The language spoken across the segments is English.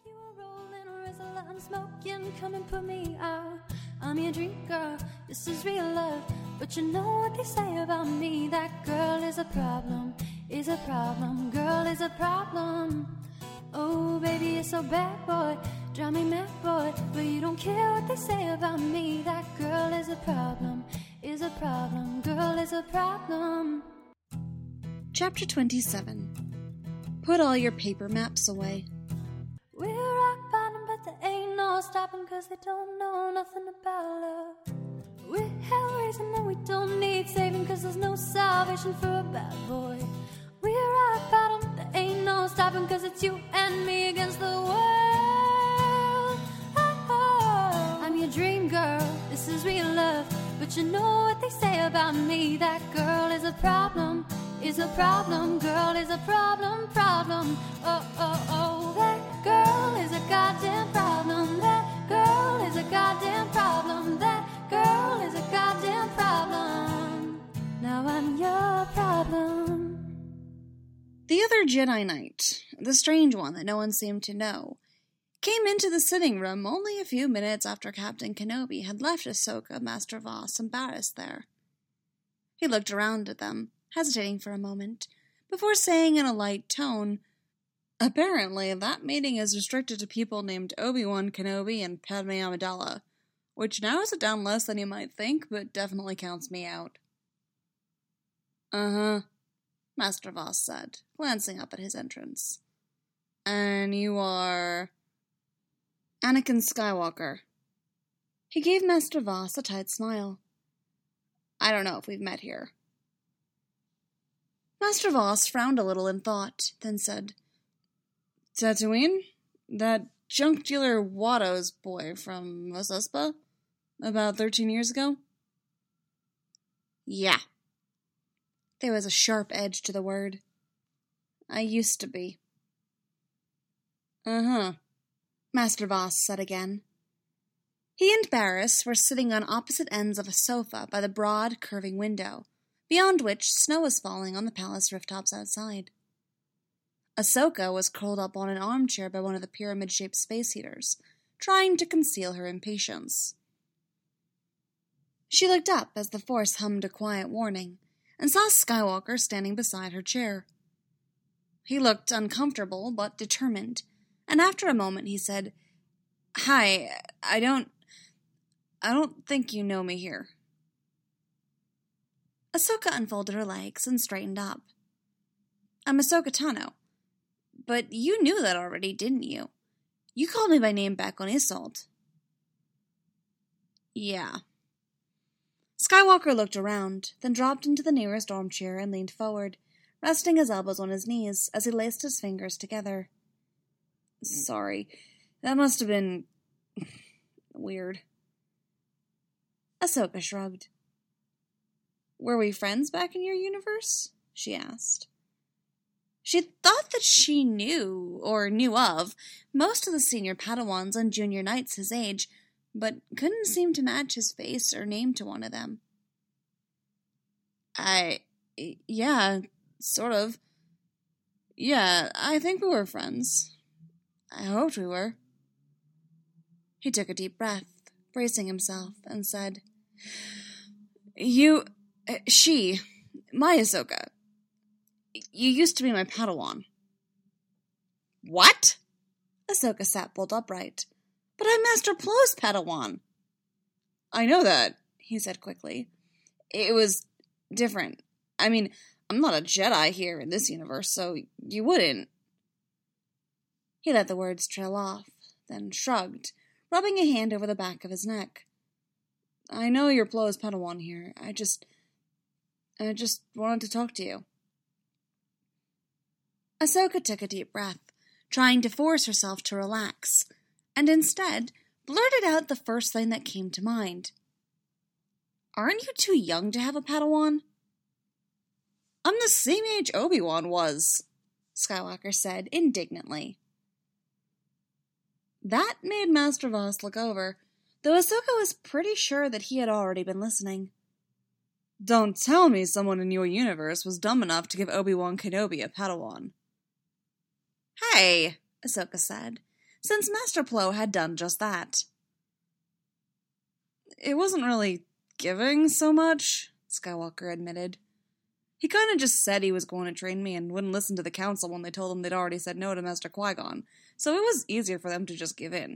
You were rolling, Rizla, I'm smoking, come and put me out. I'm your dream girl, this is real love. But you know what they say about me, that girl is a problem, girl is a problem. Oh, baby, you're so bad, boy, drive me mad, boy. But you don't care what they say about me, that girl is a problem, girl is a problem. Chapter 27. Put all your paper maps away. We're rock bottom, but there ain't no stopping, 'cause they don't know nothing about love. We're hell raising and we don't need saving, 'cause there's no salvation for a bad boy. We're rock bottom, there ain't no stopping, 'cause it's you and me against the world. Oh, I'm your dream girl, this is real love. But you know what they say about me, that girl is a problem, girl is a problem. Oh, oh, oh, that girl is a goddamn problem. That girl is a goddamn problem. That girl is a goddamn problem. Now I'm your problem. The other Jedi Knight, the strange one that no one seemed to know, came into the sitting room only a few minutes after Captain Kenobi had left Ahsoka, Master Voss, and Barriss there. He looked around at them, hesitating for a moment, before saying in a light tone, "Apparently, that meeting is restricted to people named Obi-Wan Kenobi and Padme Amidala, which narrows it down less than you might think, but definitely counts me out." "Uh-huh," Master Voss said, glancing up at his entrance. "And you are..." "Anakin Skywalker." He gave Master Voss a tight smile. "I don't know if we've met here." Master Voss frowned a little in thought, then said, "Tatooine? That junk dealer Watto's boy from Mos Espa? About 13 years ago?" "Yeah." There was a sharp edge to the word. "I used to be." "Uh-huh," Master Voss said again. He and Barriss were sitting on opposite ends of a sofa by the broad, curving window, beyond which snow was falling on the palace rooftops outside. Ahsoka was curled up on an armchair by one of the pyramid-shaped space heaters, trying to conceal her impatience. She looked up as the Force hummed a quiet warning, and saw Skywalker standing beside her chair. He looked uncomfortable but determined, and after a moment he said, "Hi, I don't think you know me here." Ahsoka unfolded her legs and straightened up. "I'm Ahsoka Tano. But you knew that already, didn't you? You called me by name back on Isolde." "Yeah." Skywalker looked around, then dropped into the nearest armchair and leaned forward, resting his elbows on his knees as he laced his fingers together. "Sorry, that must have been... weird." Ahsoka shrugged. "Were we friends back in your universe?" she asked. She thought that she knew, or knew of, most of the senior Padawans and junior knights his age, but couldn't seem to match his face or name to one of them. Yeah, sort of. Yeah, I think we were friends. I hoped we were." He took a deep breath, bracing himself, and said, My Ahsoka. You used to be my Padawan." "What?" Ahsoka sat bolt upright. "But I'm Master Plo's Padawan." "I know that," he said quickly. "It was different. I mean, I'm not a Jedi here in this universe, so you wouldn't." He let the words trail off, then shrugged, rubbing a hand over the back of his neck. "I know you're Plo's Padawan here. I just wanted to talk to you." Ahsoka took a deep breath, trying to force herself to relax, and instead blurted out the first thing that came to mind. "Aren't you too young to have a Padawan?" "I'm the same age Obi-Wan was," Skywalker said indignantly. That made Master Voss look over, though Ahsoka was pretty sure that he had already been listening. "Don't tell me someone in your universe was dumb enough to give Obi-Wan Kenobi a Padawan." "Hey," Ahsoka said, since Master Plo had done just that. It wasn't really giving so much, Skywalker admitted. He kind of just said he was going to train me and wouldn't listen to the council when they told him they'd already said no to Master Qui-Gon, so it was easier for them to just give in.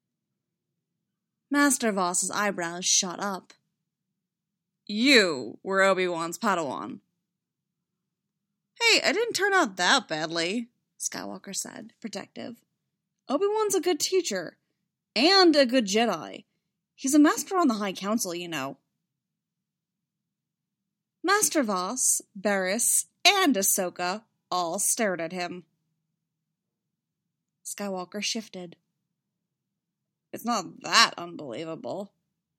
Master Voss's eyebrows shot up. You were Obi-Wan's Padawan. Hey, I didn't turn out that badly, Skywalker said, protective. Obi-Wan's a good teacher, and a good Jedi. He's a master on the High Council, you know. Master Voss, Barriss, and Ahsoka all stared at him. Skywalker shifted. It's not that unbelievable.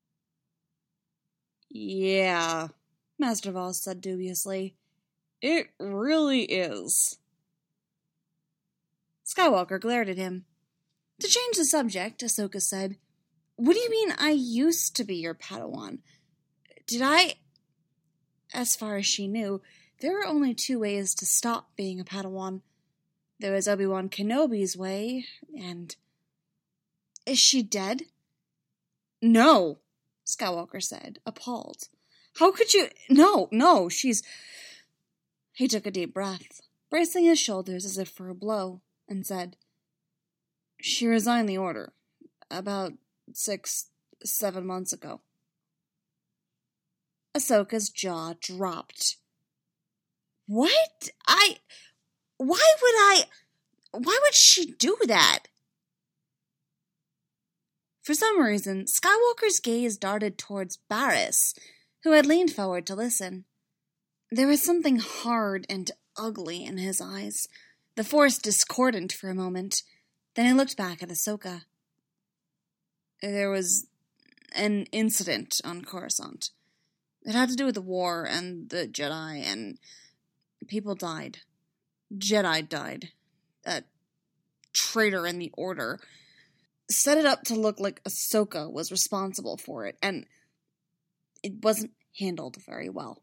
Yeah, Master Voss said dubiously. It really is. Skywalker glared at him. To change the subject, Ahsoka said, What do you mean I used to be your Padawan? Did I... As far as she knew, there were only two ways to stop being a Padawan. There was Obi-Wan Kenobi's way, and... Is she dead? No, Skywalker said, appalled. How could you... No, she's... He took a deep breath, bracing his shoulders as if for a blow, and said, She resigned the order, about 6-7 months ago. Ahsoka's jaw dropped. What? Why would she do that? For some reason, Skywalker's gaze darted towards Barriss, who had leaned forward to listen. There was something hard and ugly in his eyes, the Force discordant for a moment. Then he looked back at Ahsoka. There was an incident on Coruscant. It had to do with the war and the Jedi, and people died. Jedi died. A traitor in the Order set it up to look like Ahsoka was responsible for it, and it wasn't handled very well.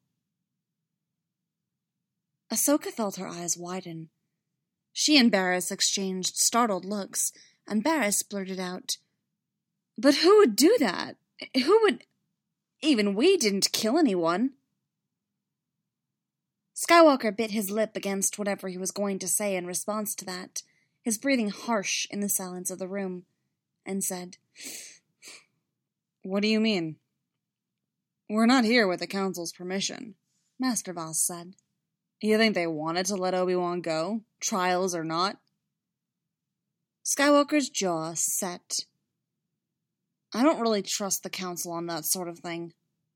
Ahsoka felt her eyes widen. She and Barriss exchanged startled looks, and Barriss blurted out, But who would do that? Who would... Even we didn't kill anyone. Skywalker bit his lip against whatever he was going to say in response to that, his breathing harsh in the silence of the room, and said, What do you mean? We're not here with the Council's permission, Master Voss said. You think they wanted to let Obi-Wan go, trials or not? Skywalker's jaw set. I don't really trust the Council on that sort of thing.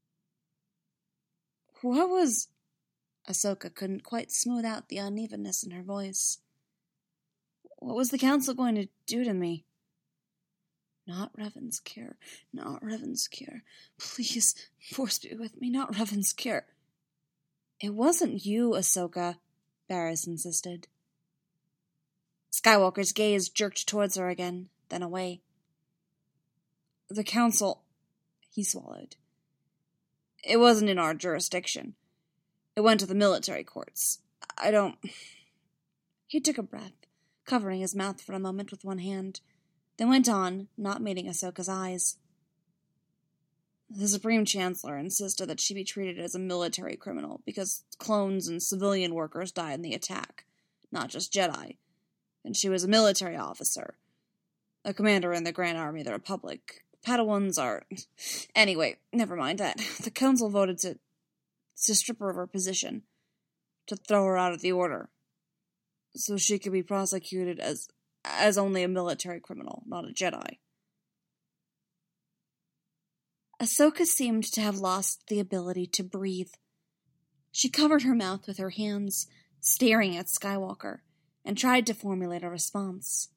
What was... Ahsoka couldn't quite smooth out the unevenness in her voice. What was the Council going to do to me? Not Revan's cure. Not Revan's cure. Please, Force be with me. Not Revan's cure. It wasn't you, Ahsoka, Barriss insisted. Skywalker's gaze jerked towards her again, then away. The Council... He swallowed. It wasn't in our jurisdiction. It went to the military courts. I don't... He took a breath, covering his mouth for a moment with one hand, then went on, not meeting Ahsoka's eyes. The Supreme Chancellor insisted that she be treated as a military criminal because clones and civilian workers died in the attack, not just Jedi. And she was a military officer, a commander in the Grand Army of the Republic. Padawans are... Anyway, never mind that. The Council voted to strip her of her position, to throw her out of the Order, so she could be prosecuted as only a military criminal, not a Jedi. Ahsoka seemed to have lost the ability to breathe. She covered her mouth with her hands, staring at Skywalker, and tried to formulate a response.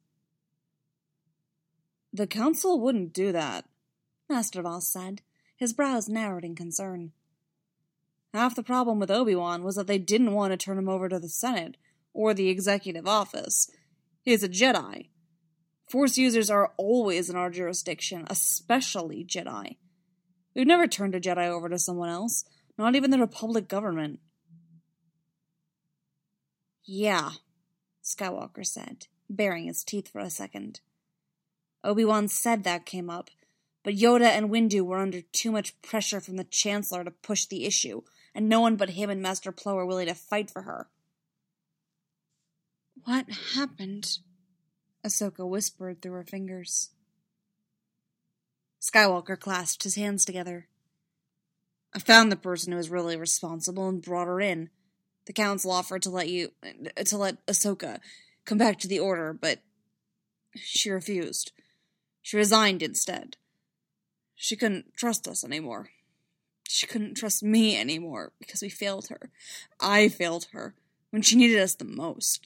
The Council wouldn't do that, Master Voss said, his brows narrowed in concern. Half the problem with Obi-Wan was that they didn't want to turn him over to the Senate or the Executive Office. He's a Jedi. Force users are always in our jurisdiction, especially Jedi. We've never turned a Jedi over to someone else, not even the Republic government. Yeah, Skywalker said, baring his teeth for a second. Obi-Wan said that came up, but Yoda and Windu were under too much pressure from the Chancellor to push the issue, and no one but him and Master Plo were willing to fight for her. What happened? Ahsoka whispered through her fingers. Skywalker clasped his hands together. I found the person who was really responsible and brought her in. The Council offered to let Ahsoka come back to the Order, but she refused. She resigned instead. She couldn't trust us anymore. She couldn't trust me anymore because we failed her. I failed her when she needed us the most.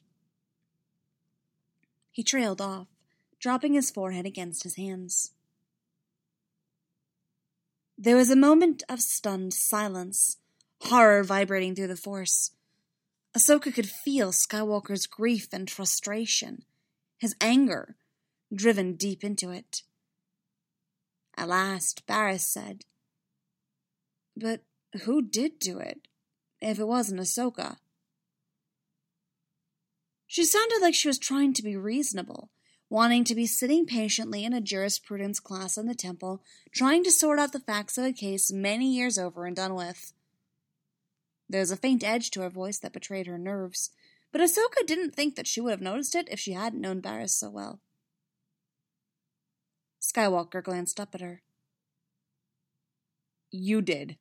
He trailed off, dropping his forehead against his hands. There was a moment of stunned silence, horror vibrating through the Force. Ahsoka could feel Skywalker's grief and frustration, his anger, driven deep into it. At last, Barriss said, "But who did do it, if it wasn't Ahsoka?" She sounded like she was trying to be reasonable, wanting to be sitting patiently in a jurisprudence class in the temple, trying to sort out the facts of a case many years over and done with. There was a faint edge to her voice that betrayed her nerves, but Ahsoka didn't think that she would have noticed it if she hadn't known Barriss so well. Skywalker glanced up at her. "You did."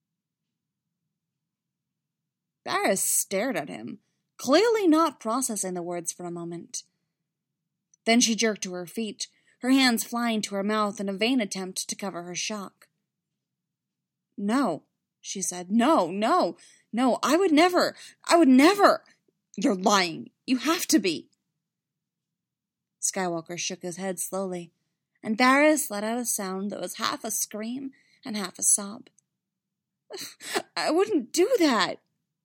Barriss stared at him, clearly not processing the words for a moment. Then she jerked to her feet, her hands flying to her mouth in a vain attempt to cover her shock. "No," she said. No, I would never. You're lying. You have to be." Skywalker shook his head slowly, and Barriss let out a sound that was half a scream and half a sob. "I wouldn't do that."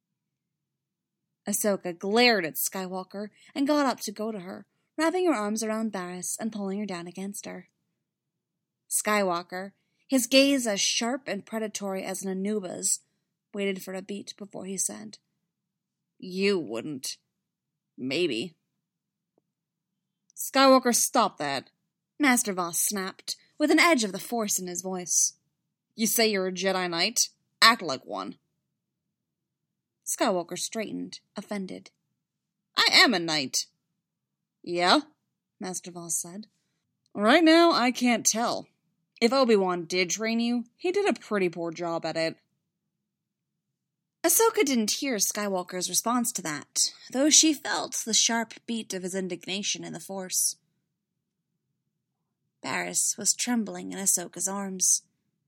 Ahsoka glared at Skywalker and got up to go to her, wrapping her arms around Barriss and pulling her down against her. Skywalker, his gaze as sharp and predatory as an Anuba's, waited for a beat before he said, "You wouldn't. Maybe." "Skywalker, stop that," Master Voss snapped, with an edge of the Force in his voice. "You say you're a Jedi Knight? Act like one." Skywalker straightened, offended. "I am a knight." "Yeah?" Master Voss said. "Right now, I can't tell. If Obi-Wan did train you, he did a pretty poor job at it." Ahsoka didn't hear Skywalker's response to that, though she felt the sharp beat of his indignation in the Force. Barriss was trembling in Ahsoka's arms.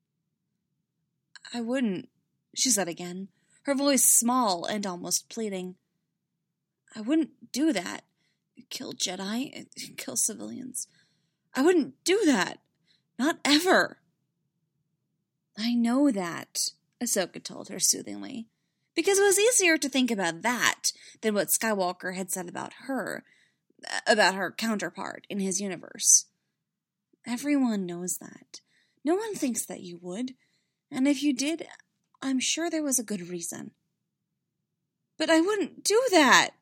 "I wouldn't," she said again, her voice small and almost pleading. "I wouldn't do that. Kill Jedi, kill civilians. I wouldn't do that. Not ever." "I know that," Ahsoka told her soothingly, because it was easier to think about that than what Skywalker had said about her counterpart in his universe. "Everyone knows that. No one thinks that you would, and if you did, I'm sure there was a good reason." "But I wouldn't do that!"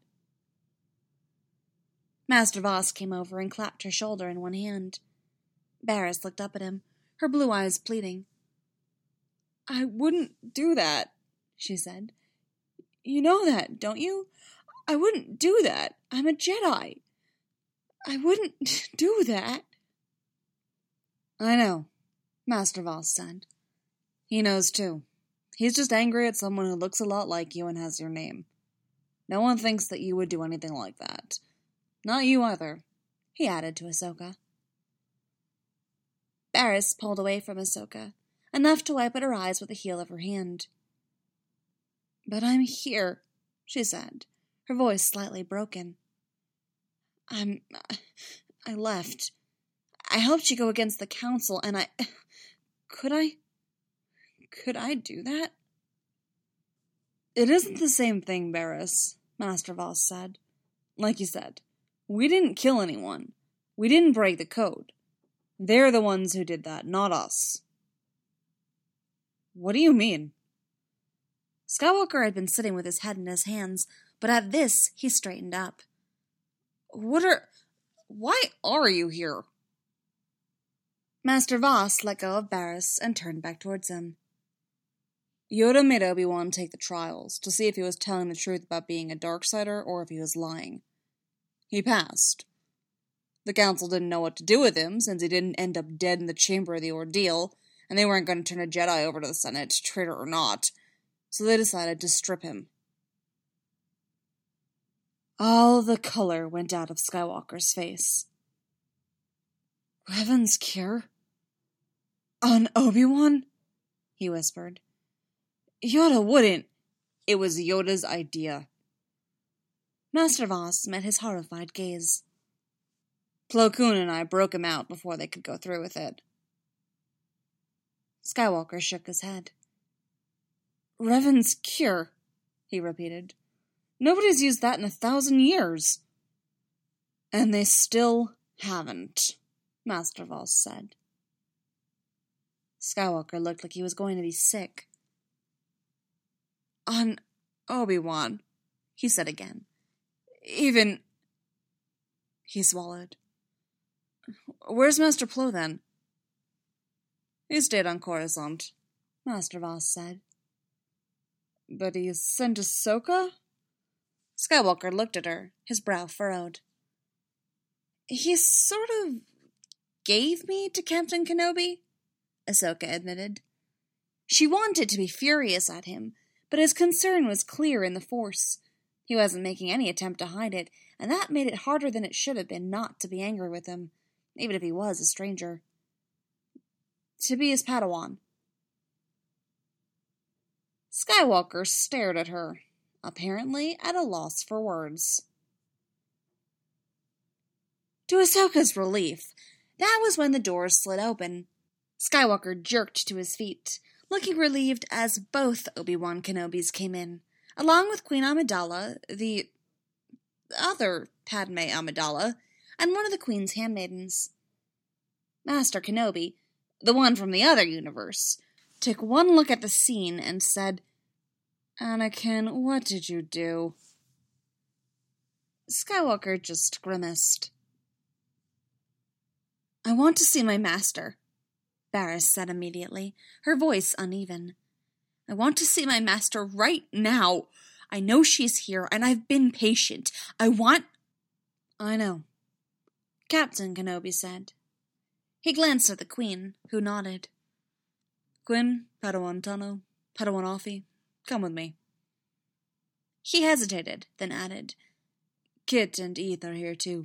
Master Voss came over and clapped her shoulder in one hand. Barriss looked up at him, her blue eyes pleading. "I wouldn't do that," she said. "You know that, don't you? I wouldn't do that. I'm a Jedi. I wouldn't do that." "I know," Master Voss said. "He knows too. He's just angry at someone who looks a lot like you and has your name. No one thinks that you would do anything like that. Not you either," he added to Ahsoka. Barriss pulled away from Ahsoka, enough to wipe at her eyes with the heel of her hand. "But I'm here," she said, her voice slightly broken. I left. I helped you go against the Council, and Could I do that?" "It isn't the same thing, Barriss," Master Voss said. "Like you said, we didn't kill anyone. We didn't break the code. They're the ones who did that, not us." "What do you mean?" Skywalker had been sitting with his head in his hands, but at this he straightened up. Why are you here?" Master Voss let go of Barriss and turned back towards him. Yoda made Obi-Wan take the trials to see if he was telling the truth about being a Darksider or if he was lying. He passed. The Council didn't know what to do with him since he didn't end up dead in the chamber of the ordeal, and they weren't going to turn a Jedi over to the Senate, traitor or not, so they decided to strip him. All the color went out of Skywalker's face. Revan's cure? On Obi-Wan? He whispered. Yoda wouldn't. It was Yoda's idea. Master Voss met his horrified gaze. Plo Koon and I broke him out before they could go through with it. Skywalker shook his head. Revan's cure, he repeated. Nobody's used that in 1,000 years. And they still haven't, Master Voss said. Skywalker looked like he was going to be sick. On Obi-Wan, he said again. Even... He swallowed. Where's Master Plo, then? He stayed on Coruscant, Master Voss said. But he sent Ahsoka? Skywalker looked at her, his brow furrowed. He sort of gave me to Captain Kenobi, Ahsoka admitted. She wanted to be furious at him, but his concern was clear in the Force. He wasn't making any attempt to hide it, and that made it harder than it should have been not to be angry with him, even if he was a stranger. To be his Padawan. Skywalker stared at her, apparently at a loss for words. To Ahsoka's relief, that was when the doors slid open. Skywalker jerked to his feet, looking relieved as both Obi-Wan Kenobis came in, along with Queen Amidala, the other Padme Amidala, and one of the Queen's handmaidens. Master Kenobi, the one from the other universe, took one look at the scene and said, Anakin, what did you do? Skywalker just grimaced. I want to see my master, Barriss said immediately, her voice uneven. I want to see my master right now. I know she's here, and I've been patient. I know, Captain Kenobi said. He glanced at the Queen, who nodded. Quinn, Padawan Tano, Padawan Offie, come with me. He hesitated, then added, Kit and Eth are here too.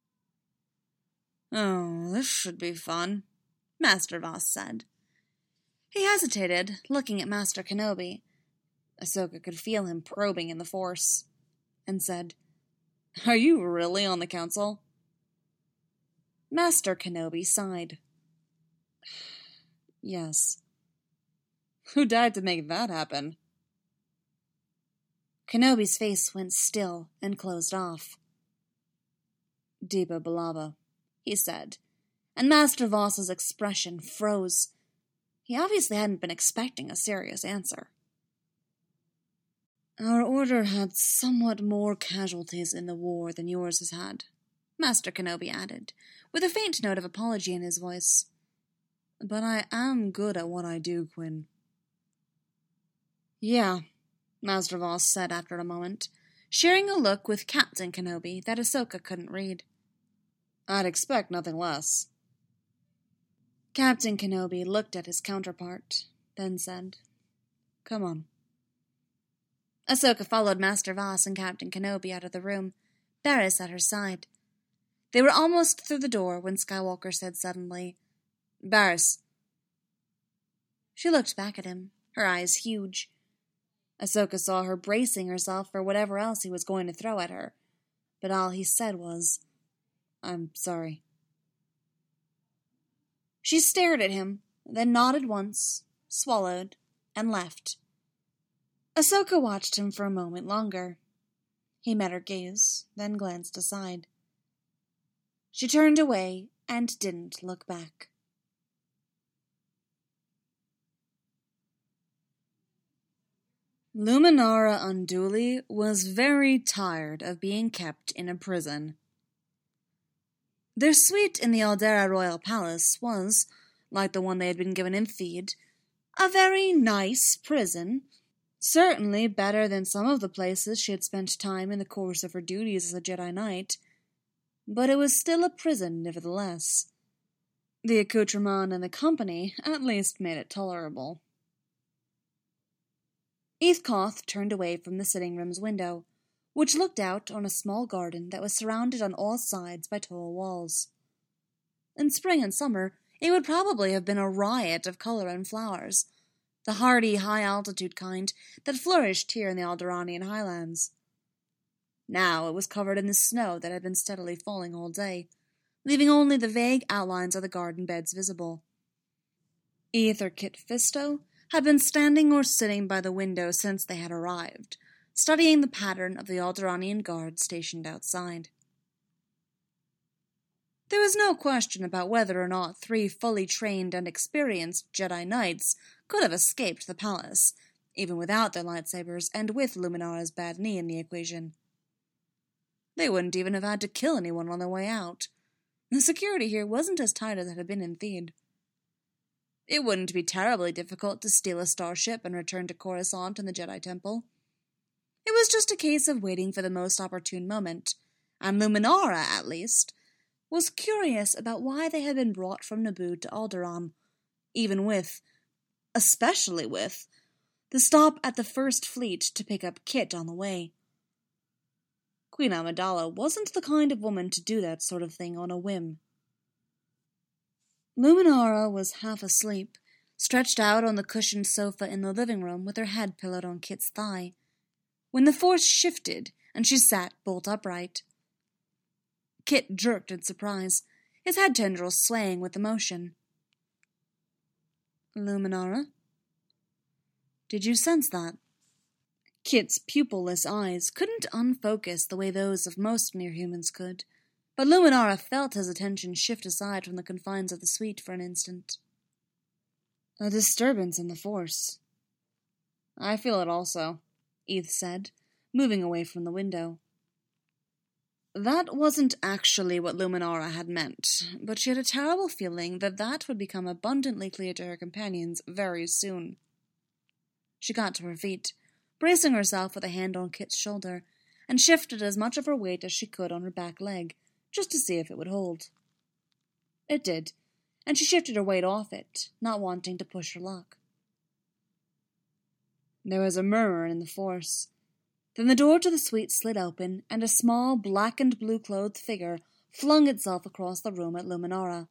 Oh, this should be fun, Master Voss said. He hesitated, looking at Master Kenobi. Ahsoka could feel him probing in the Force, and said, Are you really on the Council? Master Kenobi sighed. Yes. Who died to make that happen? Kenobi's face went still and closed off. Deepa B'Elanna, he said, and Master Voss's expression froze. He obviously hadn't been expecting a serious answer. Our order had somewhat more casualties in the war than yours has had, Master Kenobi added, with a faint note of apology in his voice. But I am good at what I do, Quinn. Yeah, Master Voss said after a moment, sharing a look with Captain Kenobi that Ahsoka couldn't read. I'd expect nothing less. Captain Kenobi looked at his counterpart, then said, Come on. Ahsoka followed Master Voss and Captain Kenobi out of the room, Barriss at her side. They were almost through the door when Skywalker said suddenly, Barriss. She looked back at him, her eyes huge. Ahsoka saw her bracing herself for whatever else he was going to throw at her, but all he said was, I'm sorry. She stared at him, then nodded once, swallowed, and left. Ahsoka watched him for a moment longer. He met her gaze, then glanced aside. She turned away and didn't look back. Luminara Unduli was very tired of being kept in a prison. Their suite in the Aldera Royal Palace was, like the one they had been given in Theed. A very nice prison. Certainly better than some of the places she had spent time in the course of her duties as a Jedi Knight. But it was still a prison, nevertheless. The accoutrement and the company at least made it tolerable. Heathcliff turned away from the sitting-room's window, which looked out on a small garden that was surrounded on all sides by tall walls. In spring and summer, it would probably have been a riot of colour and flowers, the hardy, high-altitude kind that flourished here in the Alderaanian highlands. Now it was covered in the snow that had been steadily falling all day, leaving only the vague outlines of the garden beds visible. Either Kit Fisto had been standing or sitting by the window since they had arrived, studying the pattern of the Alderaanian guards stationed outside. There was no question about whether or not 3 fully trained and experienced Jedi Knights could have escaped the palace, even without their lightsabers and with Luminara's bad knee in the equation. They wouldn't even have had to kill anyone on their way out. The security here wasn't as tight as it had been in Theed. It wouldn't be terribly difficult to steal a starship and return to Coruscant and the Jedi Temple. It was just a case of waiting for the most opportune moment, and Luminara, at least, was curious about why they had been brought from Naboo to Alderaan, especially with, the stop at the First Fleet to pick up Kit on the way. Queen Amidala wasn't the kind of woman to do that sort of thing on a whim. Luminara was half asleep, stretched out on the cushioned sofa in the living room with her head pillowed on Kit's thigh, when the force shifted and she sat bolt upright. Kit jerked in surprise, his head tendrils swaying with the motion. Luminara? Did you sense that? Kit's pupilless eyes couldn't unfocus the way those of most near-humans could, but Luminara felt his attention shift aside from the confines of the suite for an instant. A disturbance in the Force. I feel it also, Eth said, moving away from the window. That wasn't actually what Luminara had meant, but she had a terrible feeling that that would become abundantly clear to her companions very soon. She got to her feet, bracing herself with a hand on Kit's shoulder, and shifted as much of her weight as she could on her back leg, just to see if it would hold. It did, and she shifted her weight off it, not wanting to push her luck. There was a murmur in the Force. Then the door to the suite slid open, and a small black and blue-clothed figure flung itself across the room at Luminara.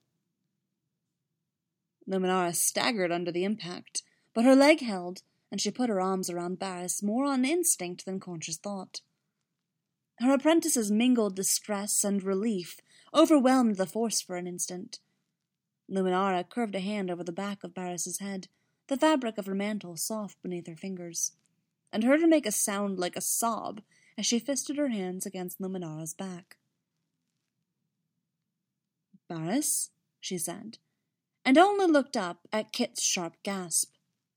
Luminara staggered under the impact, but her leg held, and she put her arms around Barriss more on instinct than conscious thought. Her apprentice's mingled distress and relief overwhelmed the Force for an instant. Luminara curved a hand over the back of Barriss's head, the fabric of her mantle soft beneath her fingers, and heard her make a sound like a sob as she fisted her hands against Luminara's back. Barriss, she said, and only looked up at Kit's sharp gasp.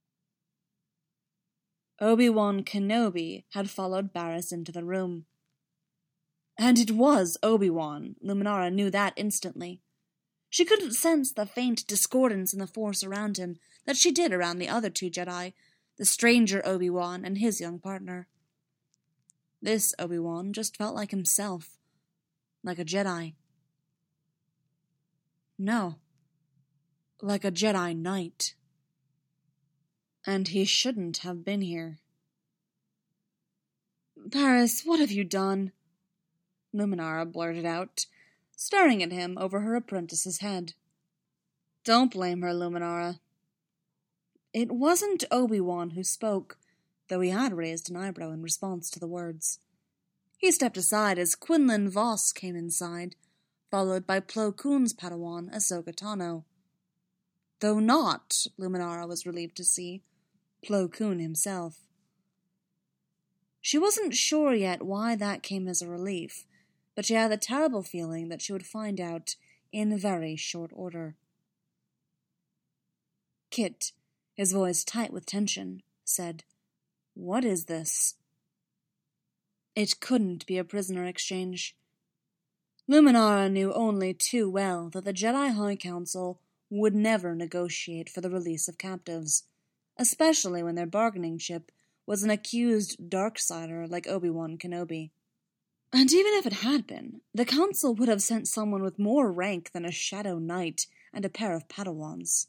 Obi-Wan Kenobi had followed Barriss into the room. And it was Obi-Wan. Luminara knew that instantly. She couldn't sense the faint discordance in the Force around him that she did around the other 2 Jedi, the stranger Obi-Wan and his young partner. This Obi-Wan just felt like himself, like a Jedi. No, like a Jedi Knight. And he shouldn't have been here. Barriss, what have you done? Luminara blurted out, staring at him over her apprentice's head. Don't blame her, Luminara. It wasn't Obi-Wan who spoke, though he had raised an eyebrow in response to the words. He stepped aside as Quinlan Vos came inside, followed by Plo Koon's Padawan, Ahsoka Tano. Though not, Luminara was relieved to see, Plo Koon himself. She wasn't sure yet why that came as a relief, but she had the terrible feeling that she would find out in very short order. Kit, his voice tight with tension, said, "What is this?" It couldn't be a prisoner exchange. Luminara knew only too well that the Jedi High Council would never negotiate for the release of captives, especially when their bargaining chip was an accused Darksider like Obi-Wan Kenobi. And even if it had been, the Council would have sent someone with more rank than a Shadow Knight and a pair of Padawans.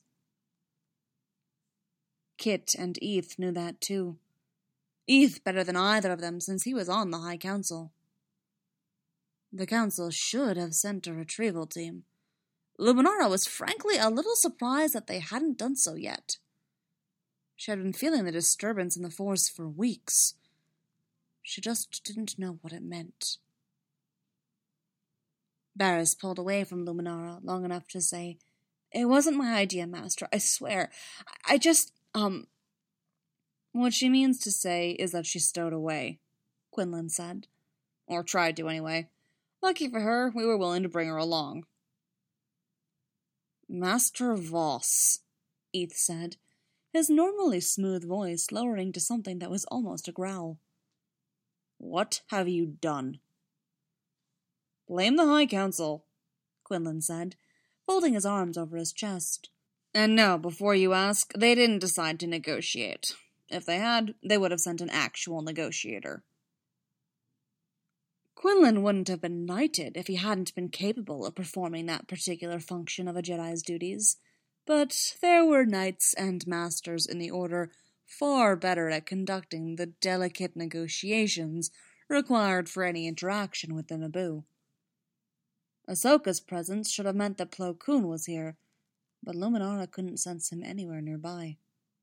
Kit and Eth knew that too. Eth better than either of them, since he was on the High Council. The Council should have sent a retrieval team. Luminara was frankly a little surprised that they hadn't done so yet. She had been feeling the disturbance in the Force for weeks. She just didn't know what it meant. Barriss pulled away from Luminara long enough to say, "It wasn't my idea, Master, I swear. I just, What she means to say is that she stowed away," Quinlan said. "Or tried to, anyway. Lucky for her, we were willing to bring her along." "Master Voss," Eth said, his normally smooth voice lowering to something that was almost a growl. "What have you done?" "Blame the High Council," Quinlan said, folding his arms over his chest. "And no, before you ask, they didn't decide to negotiate. If they had, they would have sent an actual negotiator." Quinlan wouldn't have been knighted if he hadn't been capable of performing that particular function of a Jedi's duties, but there were knights and masters in the Order far better at conducting the delicate negotiations required for any interaction with the Naboo. Ahsoka's presence should have meant that Plo Koon was here, but Luminara couldn't sense him anywhere nearby.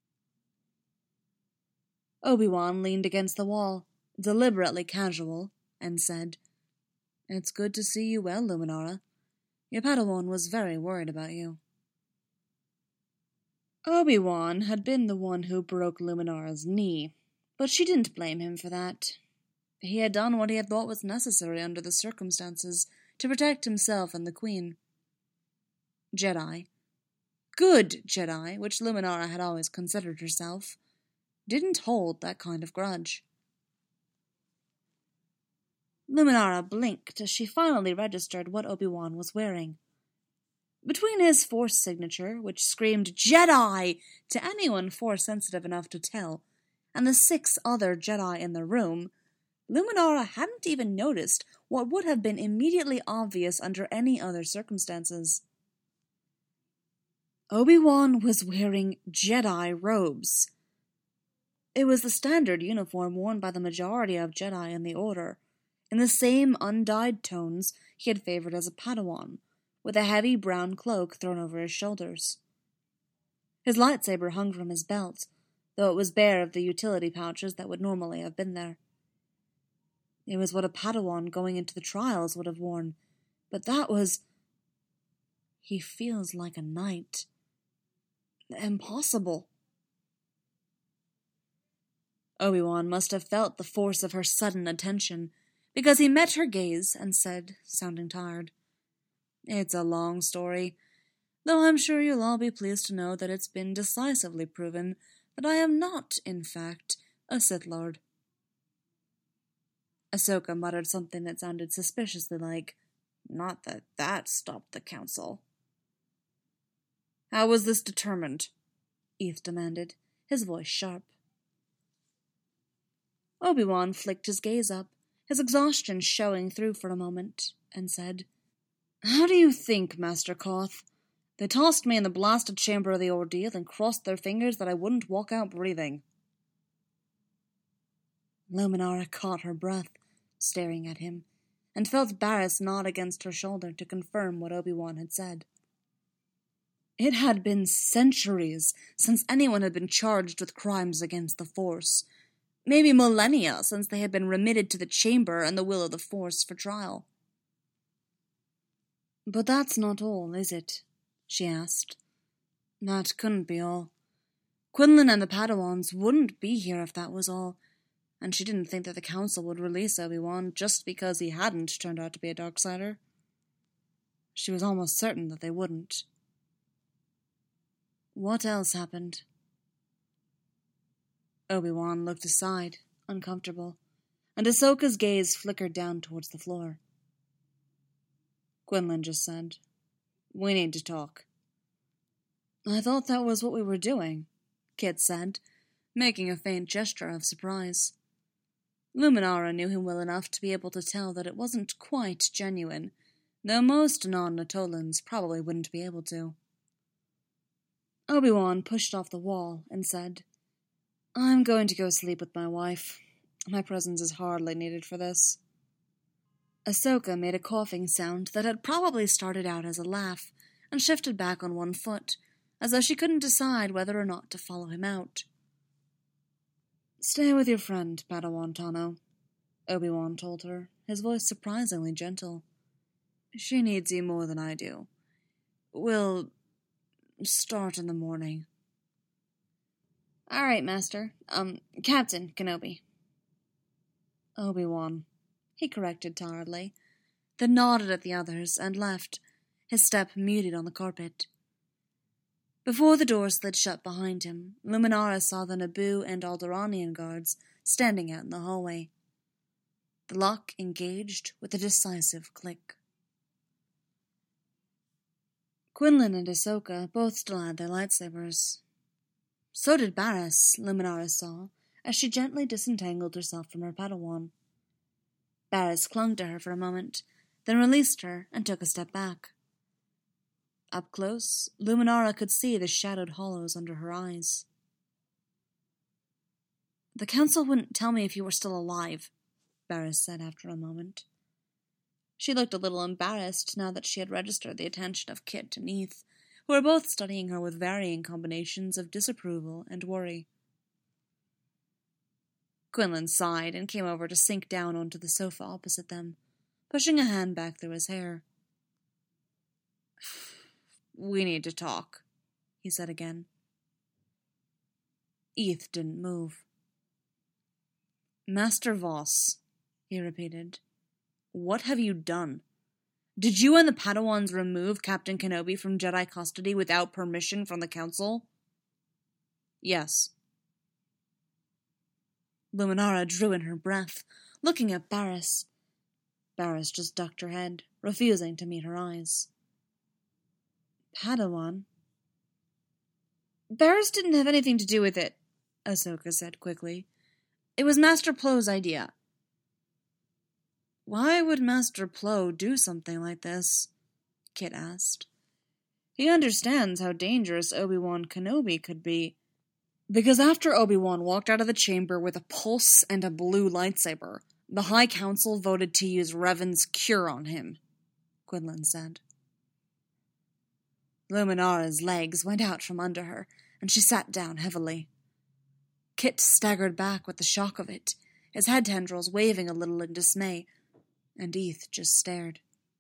Obi-Wan leaned against the wall, deliberately casual, and said, "It's good to see you well, Luminara. Your Padawan was very worried about you." Obi-Wan had been the one who broke Luminara's knee, but she didn't blame him for that. He had done what he had thought was necessary under the circumstances to protect himself and the Queen. Jedi, good Jedi, which Luminara had always considered herself, didn't hold that kind of grudge. Luminara blinked as she finally registered what Obi-Wan was wearing. Between his Force signature, which screamed "Jedi" to anyone Force-sensitive enough to tell, and the 6 other Jedi in the room, Luminara hadn't even noticed what would have been immediately obvious under any other circumstances. Obi-Wan was wearing Jedi robes. It was the standard uniform worn by the majority of Jedi in the Order, in the same undyed tones he had favored as a Padawan, with a heavy brown cloak thrown over his shoulders. His lightsaber hung from his belt, though it was bare of the utility pouches that would normally have been there. It was what a Padawan going into the trials would have worn, but that was... He feels like a knight. Impossible. Obi-Wan must have felt the force of her sudden attention, because he met her gaze and said, sounding tired, "It's a long story, though I'm sure you'll all be pleased to know that it's been decisively proven that I am not, in fact, a Sith Lord." Ahsoka muttered something that sounded suspiciously like, "Not that that stopped the Council." "How was this determined?" Eth demanded, his voice sharp. Obi-Wan flicked his gaze up, his exhaustion showing through for a moment, and said, "How do you think, Master Koth? They tossed me in the blasted chamber of the ordeal and crossed their fingers that I wouldn't walk out breathing." Luminara caught her breath, staring at him, and felt Barriss nod against her shoulder to confirm what Obi-Wan had said. It had been centuries since anyone had been charged with crimes against the Force, maybe millennia since they had been remitted to the chamber and the will of the Force for trial. "But that's not all, is it?" she asked. "That couldn't be all. Quinlan and the Padawans wouldn't be here if that was all, and she didn't think that the Council would release Obi-Wan just because he hadn't turned out to be a Darksider. She was almost certain that they wouldn't." "What else happened?" Obi-Wan looked aside, uncomfortable, and Ahsoka's gaze flickered down towards the floor. Quinlan just said, "We need to talk." I thought that was what we were doing, Kit said, making a faint gesture of surprise. Luminara knew him well enough to be able to tell that it wasn't quite genuine, though most non-Natolans probably wouldn't be able to. Obi-Wan pushed off the wall and said, I'm going to go sleep with my wife. My presence is hardly needed for this. Ahsoka made a coughing sound that had probably started out as a laugh and shifted back on one foot, as though she couldn't decide whether or not to follow him out. Stay with your friend, Padawan Tano, Obi-Wan told her, his voice surprisingly gentle. She needs you more than I do. We'll start in the morning. All right, Master. Captain Kenobi. Obi-Wan, he corrected tiredly, then nodded at the others and left, his step muted on the carpet. Before the door slid shut behind him, Luminara saw the Naboo and Alderaanian guards standing out in the hallway. The lock engaged with a decisive click. Quinlan and Ahsoka both still had their lightsabers. So did Barriss, Luminara saw, as she gently disentangled herself from her Padawan. Barriss clung to her for a moment, then released her and took a step back. Up close, Luminara could see the shadowed hollows under her eyes. The Council wouldn't tell me if you were still alive, Barriss said after a moment. She looked a little embarrassed now that she had registered the attention of Kit and Eith, who were both studying her with varying combinations of disapproval and worry. Quinlan sighed and came over to sink down onto the sofa opposite them, pushing a hand back through his hair. We need to talk, he said again. Eith didn't move. Master Voss, he repeated, what have you done? Did you and the Padawans remove Captain Kenobi from Jedi custody without permission from the Council? Yes. Luminara drew in her breath, looking at Barriss. Barriss just ducked her head, refusing to meet her eyes. Padawan? Barriss didn't have anything to do with it, Ahsoka said quickly. It was Master Plo's idea. Why would Master Plo do something like this? Kit asked. He understands how dangerous Obi-Wan Kenobi could be. Because after Obi-Wan walked out of the chamber with a pulse and a blue lightsaber, the High Council voted to use Revan's cure on him, Quinlan said. Luminara's legs went out from under her, and she sat down heavily. Kit staggered back with the shock of it, his head tendrils waving a little in dismay, and Eith just stared.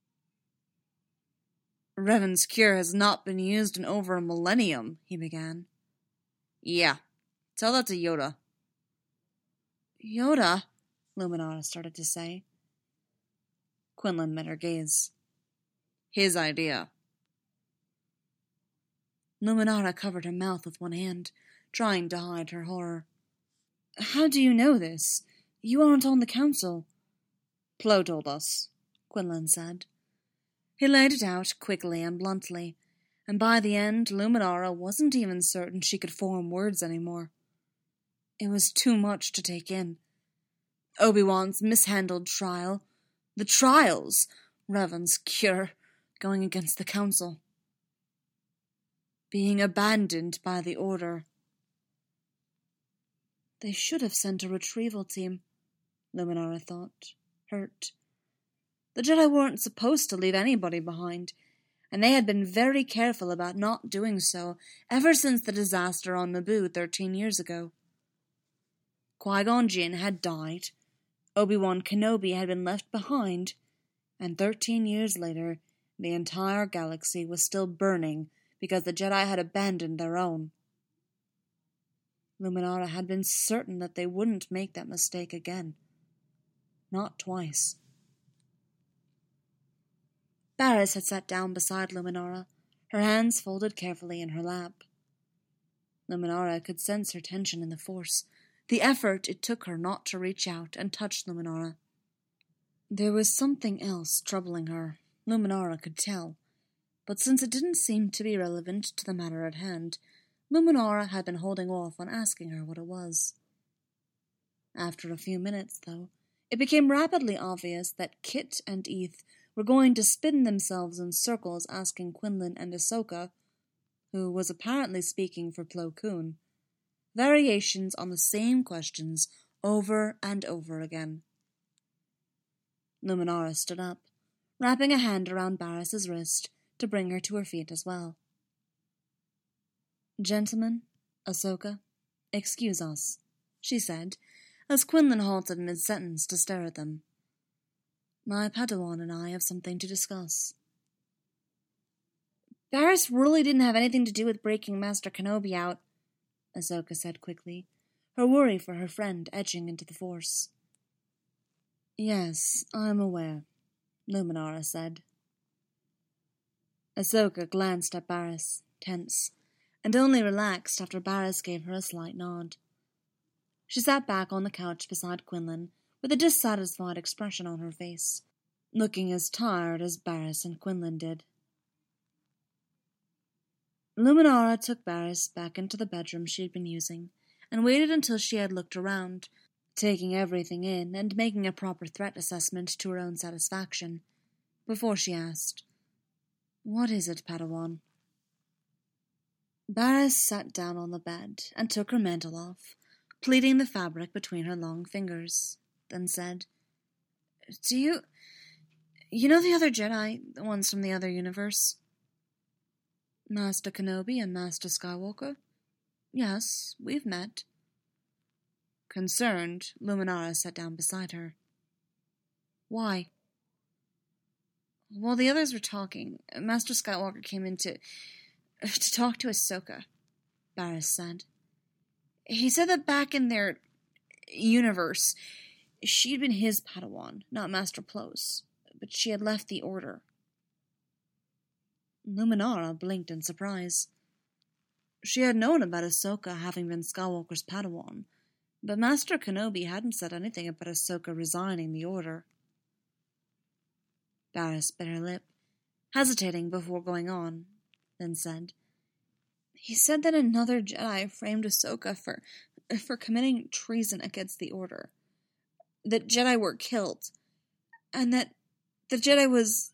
Revan's cure has not been used in over a millennium, he began. Yeah, tell that to Yoda. Yoda? Luminara started to say. Quinlan met her gaze. His idea. Luminara covered her mouth with one hand, trying to hide her horror. How do you know this? You aren't on the Council. Plo told us, Quinlan said. He laid it out quickly and bluntly, and by the end Luminara wasn't even certain she could form words anymore. It was too much to take in. Obi-Wan's mishandled trial, the trials, Revan's cure, going against the Council. Being abandoned by the Order. They should have sent a retrieval team, Luminara thought, hurt. The Jedi weren't supposed to leave anybody behind, and they had been very careful about not doing so ever since the disaster on Naboo 13 years ago. Qui-Gon Jinn had died, Obi-Wan Kenobi had been left behind, and 13 years later, the entire galaxy was still burning because the Jedi had abandoned their own. Luminara had been certain that they wouldn't make that mistake again. Not twice. Barriss had sat down beside Luminara, her hands folded carefully in her lap. Luminara could sense her tension in the Force, the effort it took her not to reach out and touch Luminara. There was something else troubling her, Luminara could tell, but since it didn't seem to be relevant to the matter at hand, Luminara had been holding off on asking her what it was. After a few minutes, though, it became rapidly obvious that Kit and Eth were going to spin themselves in circles asking Quinlan and Ahsoka, who was apparently speaking for Plo Koon, variations on the same questions over and over again. Luminara stood up, wrapping a hand around Barris's wrist to bring her to her feet as well. "Gentlemen, Ahsoka, excuse us," she said, as Quinlan halted mid-sentence to stare at them. "My Padawan and I have something to discuss." "Barris really didn't have anything to do with breaking Master Kenobi out," Ahsoka said quickly, her worry for her friend edging into the Force. "Yes, I'm aware," Luminara said. Ahsoka glanced at Barris, tense, and only relaxed after Barris gave her a slight nod. She sat back on the couch beside Quinlan with a dissatisfied expression on her face, looking as tired as Barris and Quinlan did. Luminara took Barris back into the bedroom she had been using and waited until she had looked around, taking everything in and making a proper threat assessment to her own satisfaction, before she asked, "What is it, Padawan?" Barris sat down on the bed and took her mantle off, pleating the fabric between her long fingers, then said, "Do you know the other Jedi, the ones from the other universe?" "Master Kenobi and Master Skywalker? Yes, we've met." Concerned, Luminara sat down beside her. "Why?" "While the others were talking, Master Skywalker came in to talk to Ahsoka," Barris said. "He said that back in their universe, she'd been his Padawan, not Master Plo's, but she had left the Order." Luminara blinked in surprise. She had known about Ahsoka having been Skywalker's Padawan, but Master Kenobi hadn't said anything about Ahsoka resigning the Order. Barris bit her lip, hesitating before going on, then said, "He said that another Jedi framed Ahsoka for committing treason against the Order, that Jedi were killed, and that the Jedi was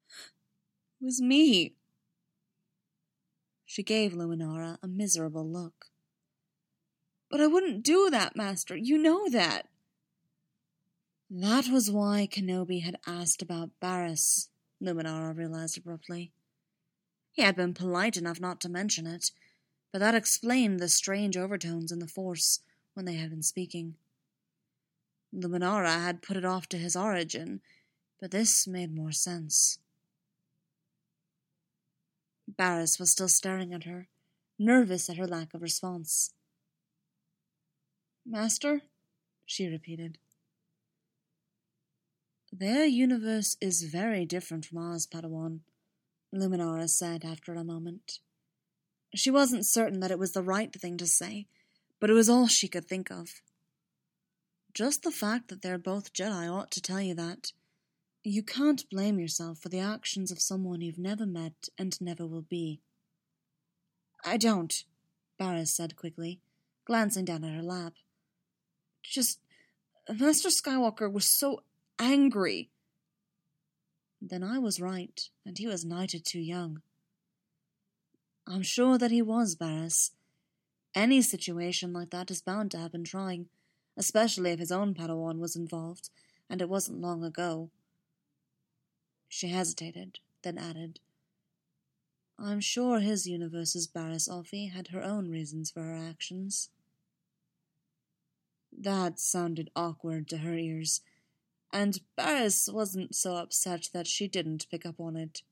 me." She gave Luminara a miserable look. "But I wouldn't do that, Master. You know that." That was why Kenobi had asked about Barris, Luminara realized abruptly. He had been polite enough not to mention it, but that explained the strange overtones in the Force when they had been speaking. Luminara had put it off to his origin, but this made more sense. Barris was still staring at her, nervous at her lack of response. "Master?" she repeated. "Their universe is very different from ours, Padawan," Luminara said after a moment. She wasn't certain that it was the right thing to say, but it was all she could think of. "Just the fact that they're both Jedi ought to tell you that. You can't blame yourself for the actions of someone you've never met and never will be." "I don't," Barris said quickly, glancing down at her lap. "Just, Master Skywalker was so angry." "Then I was right, and he was knighted too young." "I'm sure that he was, Barris. Any situation like that is bound to have been trying, especially if his own Padawan was involved, and it wasn't long ago." She hesitated, then added, "I'm sure his universe's Barris Offee had her own reasons for her actions." That sounded awkward to her ears, and Barris wasn't so upset that she didn't pick up on it.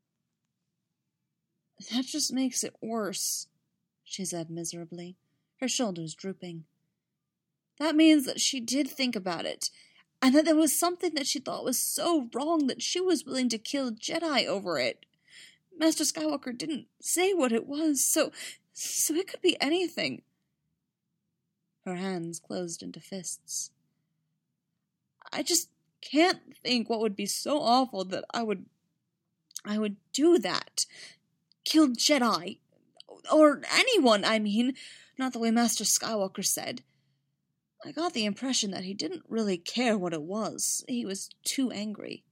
"That just makes it worse," she said miserably, her shoulders drooping. "That means that she did think about it, and that there was something that she thought was so wrong that she was willing to kill Jedi over it. Master Skywalker didn't say what it was, so it could be anything." Her hands closed into fists. "I just can't think what would be so awful that I would I would do that. Kill Jedi. Or anyone, I mean. Not the way Master Skywalker said. I got the impression that he didn't really care what it was. He was too angry.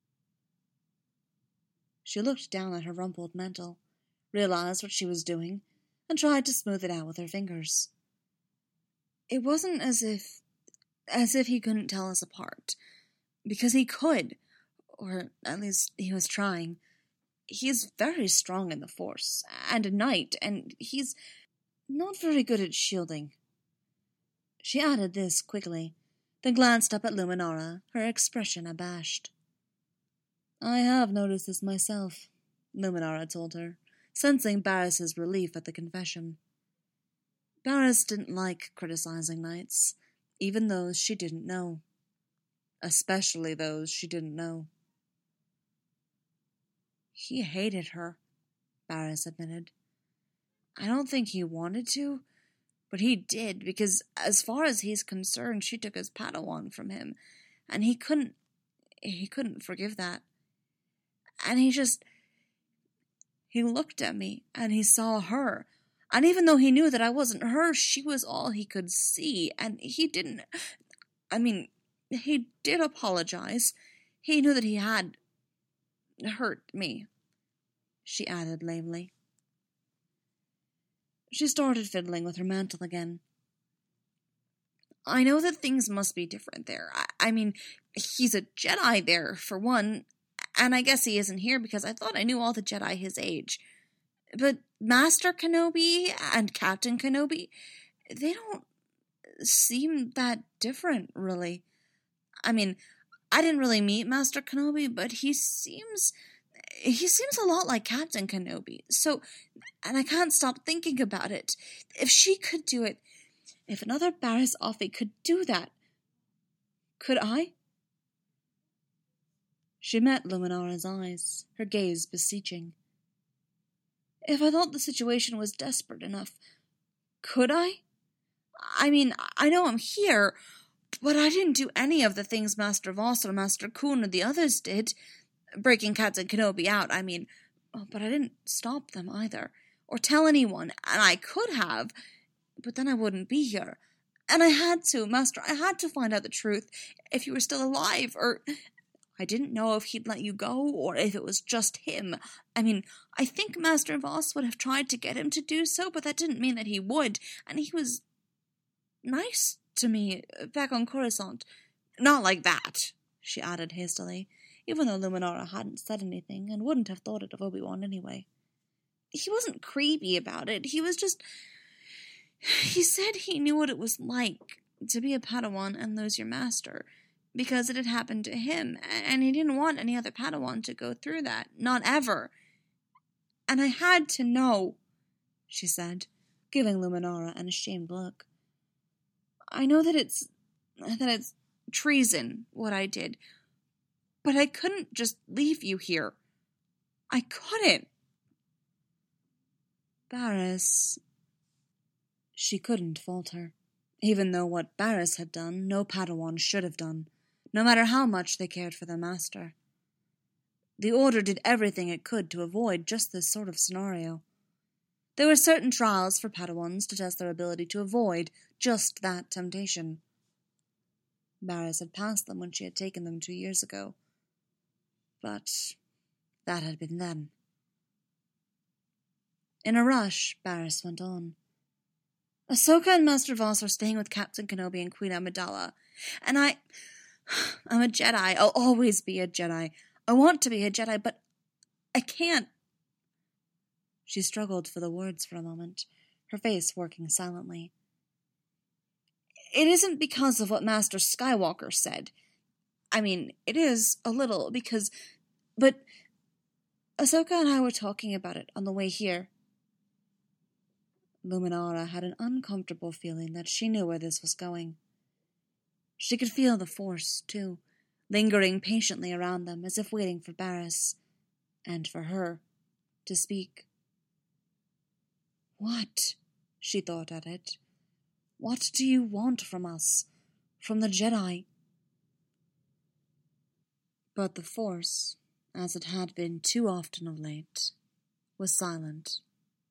She looked down at her rumpled mantle, realized what she was doing, and tried to smooth it out with her fingers. It wasn't as if he couldn't tell us apart. Because he could. Or at least he was trying. He is very strong in the Force, and a knight, and he's not very good at shielding. She added this quickly, then glanced up at Luminara, her expression abashed. I have noticed this myself, Luminara told her, sensing Barris's relief at the confession. Barris didn't like criticizing knights, even those she didn't know. Especially those she didn't know. He hated her, Barris admitted. I don't think he wanted to, but he did, because as far as he's concerned, she took his Padawan from him, and he couldn't forgive that. And he looked at me, and he saw her, and even though he knew that I wasn't her, she was all he could see, and he did apologize. He knew that he had hurt me, she added lamely. She started fiddling with her mantle again. I know that things must be different there. I mean, he's a Jedi there, for one, and I guess he isn't here because I thought I knew all the Jedi his age. But Master Kenobi and Captain Kenobi, they don't seem that different, really. I mean, I didn't really meet Master Kenobi, but he seems a lot like Captain Kenobi. So, and I can't stop thinking about it. If she could do it, if another Barriss Offee could do that, could I? She met Luminara's eyes, her gaze beseeching. If I thought the situation was desperate enough, could I? I mean, I know I'm here, but I didn't do any of the things Master Voss or Master Kun or the others did. Breaking Captain Kenobi out, I mean, but I didn't stop them either, or tell anyone, and I could have, but then I wouldn't be here. And I had to, Master, I had to find out the truth, if you were still alive, or I didn't know if he'd let you go, or if it was just him. I mean, I think Master Voss would have tried to get him to do so, but that didn't mean that he would, and he was nice to me back on Coruscant. Not like that, she added hastily, even though Luminara hadn't said anything and wouldn't have thought it of Obi-Wan anyway. He wasn't creepy about it, he said he knew what it was like to be a Padawan and lose your master, because it had happened to him, and he didn't want any other Padawan to go through that, not ever. And I had to know, she said, giving Luminara an ashamed look. I know that it's treason, what I did, but I couldn't just leave you here. I couldn't. Barriss. She couldn't falter, even though what Barriss had done, no Padawan should have done, no matter how much they cared for their master. The Order did everything it could to avoid just this sort of scenario. There were certain trials for Padawans to test their ability to avoid just that temptation. Barriss had passed them when she had taken them 2 years ago. But that had been then. In a rush, Barriss went on. Ahsoka and Master Voss are staying with Captain Kenobi and Queen Amidala, and I'm a Jedi. I'll always be a Jedi. I want to be a Jedi, but I can't. She struggled for the words for a moment, her face working silently. It isn't because of what Master Skywalker said. I mean, it is a little, but Ahsoka and I were talking about it on the way here. Luminara had an uncomfortable feeling that she knew where this was going. She could feel the Force, too, lingering patiently around them as if waiting for Barriss, and for her, to speak. What? She thought at it. What do you want from us? From the Jedi? But the Force as it had been too often of late, was silent.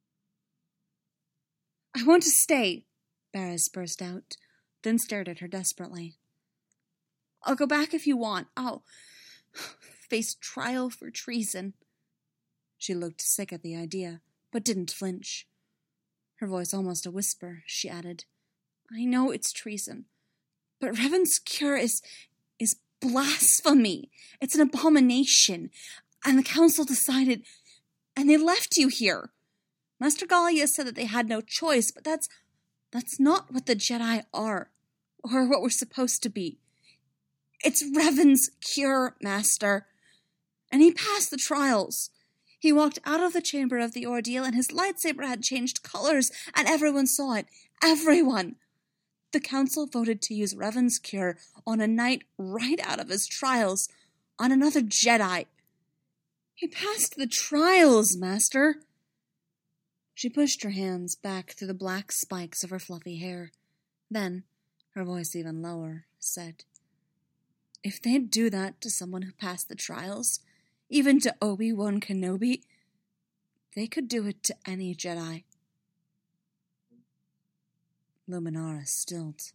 "I want to stay," Barris burst out, then stared at her desperately. "I'll go back if you want. I'll face trial for treason." She looked sick at the idea, but didn't flinch. Her voice almost a whisper, she added, "I know it's treason, but Revan's cure is blasphemy. It's an abomination, and the council decided, and they left you here. Master Gallia said that they had no choice, but that's not what the Jedi are, or what we're supposed to be. It's Revan's cure, Master. And he passed the trials. He walked out of the chamber of the ordeal, and his lightsaber had changed colors, and everyone saw it. Everyone! The council voted to use Revan's cure on a knight right out of his trials, on another Jedi. He passed the trials, Master." She pushed her hands back through the black spikes of her fluffy hair. Then, her voice even lower, said, "If they'd do that to someone who passed the trials, even to Obi-Wan Kenobi, they could do it to any Jedi." Luminara stilled.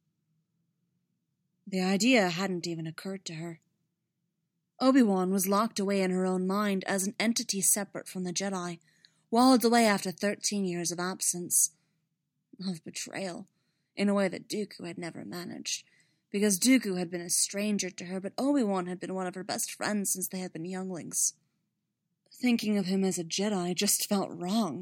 The idea hadn't even occurred to her. Obi-Wan was locked away in her own mind as an entity separate from the Jedi, walled away after 13 years of absence, of betrayal, in a way that Dooku had never managed, because Dooku had been a stranger to her, but Obi-Wan had been one of her best friends since they had been younglings. Thinking of him as a Jedi just felt wrong.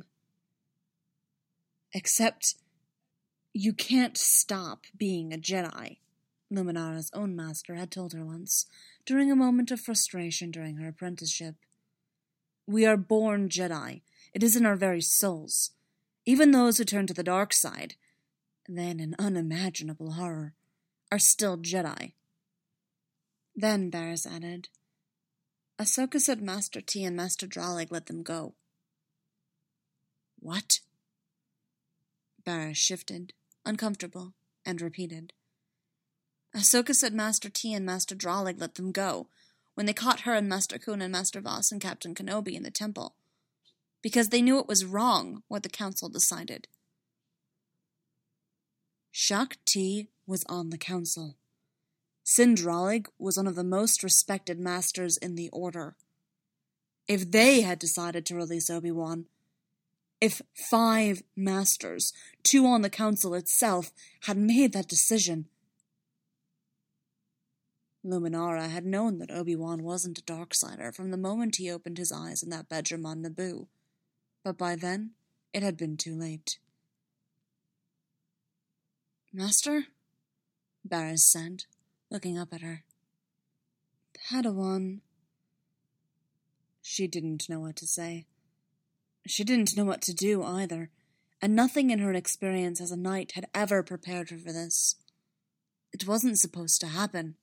Except, you can't stop being a Jedi, Luminara's own master had told her once, during a moment of frustration during her apprenticeship. We are born Jedi. It is in our very souls. Even those who turn to the dark side, then an unimaginable horror, are still Jedi. Then Barris added, "Ahsoka said Master T and Master Dralig let them go." "What?" Barris shifted, uncomfortable, and repeated. "Ahsoka said Master T and Master Dralig let them go when they caught her and Master Kun and Master Voss and Captain Kenobi in the temple, because they knew it was wrong what the council decided." Shaak Ti was on the council. Sin Dralig was one of the most respected masters in the Order. If they had decided to release Obi-Wan, if 5 masters, 2 on the council itself, had made that decision, Luminara had known that Obi-Wan wasn't a Darksider from the moment he opened his eyes in that bedroom on Naboo, but by then it had been too late. "Master?" Barris said, looking up at her. "Padawan." She didn't know what to say. She didn't know what to do either, and nothing in her experience as a knight had ever prepared her for this. It wasn't supposed to happen.